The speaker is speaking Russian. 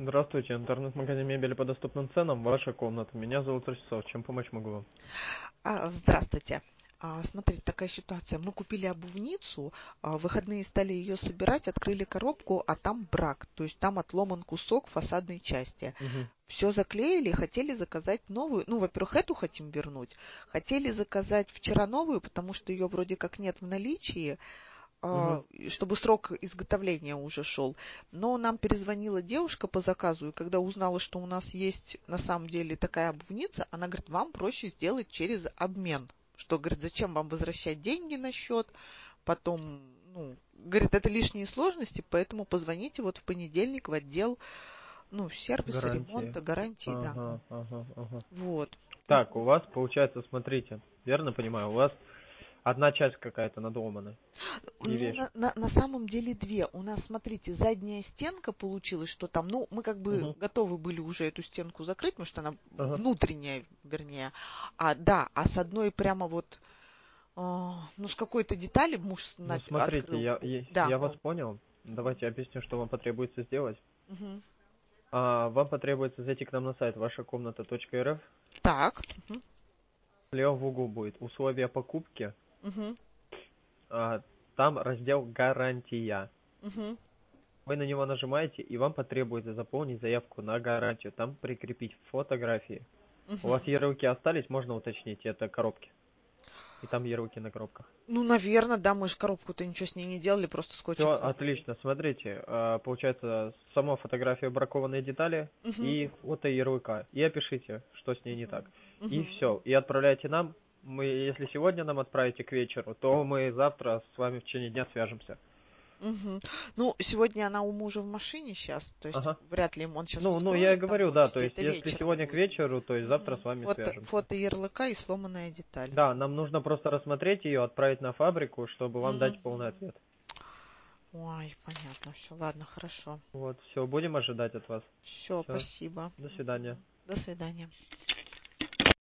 Здравствуйте, интернет-магазин мебели по доступным ценам. Ваша комната. Меня зовут Ростислав. Чем помочь могу вам? Здравствуйте. Смотрите, такая ситуация. Мы купили обувницу, в выходные стали ее собирать, открыли коробку, а там брак. То есть там отломан кусок фасадной части. Мгм. Все заклеили, хотели заказать новую. Ну, во-первых, эту хотим вернуть. Хотели заказать вчера новую, потому что ее вроде как нет в наличии, Мгм. чтобы срок изготовления уже шел. Но нам перезвонила девушка по заказу, и когда узнала, что у нас есть на самом деле такая обувница, она говорит, вам проще сделать через обмен. Что, говорит, зачем вам возвращать деньги на счет, потом, ну, говорит, это лишние сложности, поэтому позвоните вот в понедельник в отдел, ну, сервиса, Гарантии. ремонта, гарантии, да. Ага. Вот. Так, у вас получается, смотрите, верно понимаю, у вас одна часть какая-то надломана, не Ну, вещь. на самом деле две. У нас, смотрите, задняя стенка получилась, что там, ну, мы как бы Угу. готовы были уже эту стенку закрыть, потому что она Ага. внутренняя, вернее. Да, а с одной прямо вот, ну, с какой-то детали муж Ну, смотрите, открыл. Да. я вас понял. Давайте объясню, что вам потребуется сделать. Мгм. Вам потребуется зайти к нам на сайт вашакомната.рф. Так. Мгм. Слева в углу будет условия покупки. Мгм. А, Там раздел «Гарантия». Мгм. Вы на него нажимаете, и вам потребуется заполнить заявку на гарантию. Там прикрепить фотографии. У вас Мгм. ярлыки остались, можно уточнить, это коробки. И там ярлыки на коробках. Ну, наверное, да, мы же коробку-то ничего с ней не делали, просто Все скотчем заклеили. отлично, смотрите, получается сама фотография бракованные детали Мгм. и фото ярлыка. И опишите, что с ней не так. Мгм. И Мгм. все. И отправляйте нам. Мы, если сегодня нам отправите к вечеру, то мы завтра с вами в течение дня свяжемся. Мгм. Ну, сегодня она у мужа в машине сейчас, то есть Ага. вряд ли он сейчас Ну, я и вскроет там говорю, да, то повезти, есть это если вечером сегодня к будет. вечеру, то есть завтра с Мгм. вами свяжемся. Фото ярлыка и сломанная деталь. Да, нам нужно просто рассмотреть ее, отправить на фабрику, чтобы вам дать полный Мгм. ответ. Ой, понятно, все, ладно, хорошо. Вот, все, будем ожидать от вас. Все, Все, спасибо. до свидания. Мгм. До свидания.